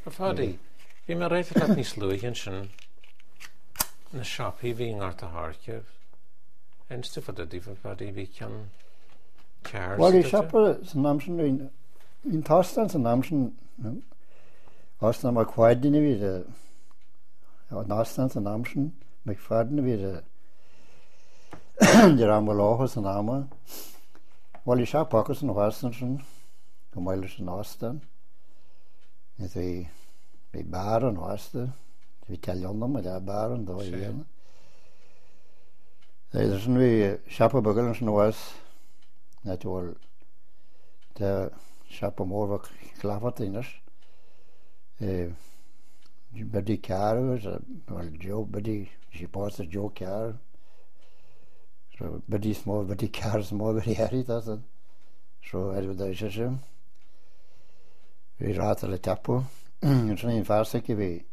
Fadi, fi me reif at nis luigen sin na siapi fi ngat a harkef. En stufad a difa fadi fi can cars. Wel, I siapa sy'n amsyn i'n tostan sy'n amsyn os na mae chwaedyn i fi o nostan sy'n amsyn mae chwaedyn i fi dyr am walochus yn ama. Wel, I siapa acos yn wastan sy'n gymwylus yn nostan. Nid fi bar yn wastan. Fi telion am yda bar yn ddo i yn. Ydych sy'n fi siapa bygol yn sy'n was. Net wel de siapa môr fach glafat innes. Byddi car wel Joe byddi si post a Joe car. So byddi små byddi car små byddi herit altså. So da eisiau sy'n. Vi ratar le tapo. En sån en farsek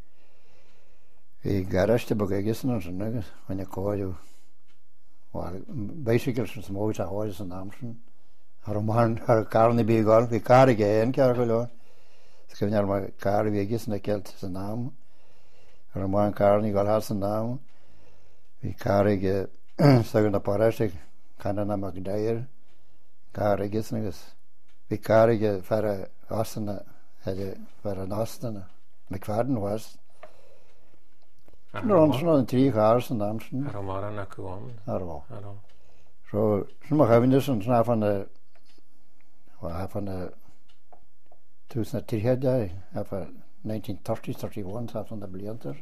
vi garage te bogegesen og sånn nøg. Han jeg kår jo basically sånn små ut av håret sånn namsen. Har karen i bigal. Vi kar ikke en kar kolon. Skal vi nærme kar i begesen ekkelt sånn nam. Har man karen i gal har sånn nam. Vi kar ikke sagna parasek kan na magdair. Kar ikke sånn. Vi kar ikke fara asna eller fara nasna. Med kvarden was. Nå sånn 3 kar sånn namsen. Har man en akuan. Arvo. Så man har vi sånn snart van de 2003 daar, van 1930-31 zat van de blianter.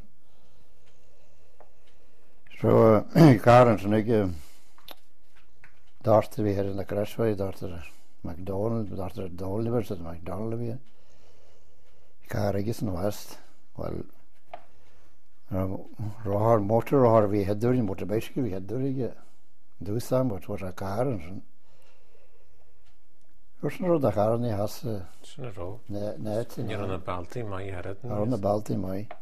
Zo Karen en ik dachten weer in de crashway, dachten McDonald's, dachten Dolivers, dat McDonald's weer. Karen is nog west, wel. Rohar motor, rohar we had door in motor basically we had door ik doe samen wat was een Karen. Rwy'n rhaid â char ni has... Sy'n y ro. Ne, You're on a balti mai herred. Ar on a balti mai.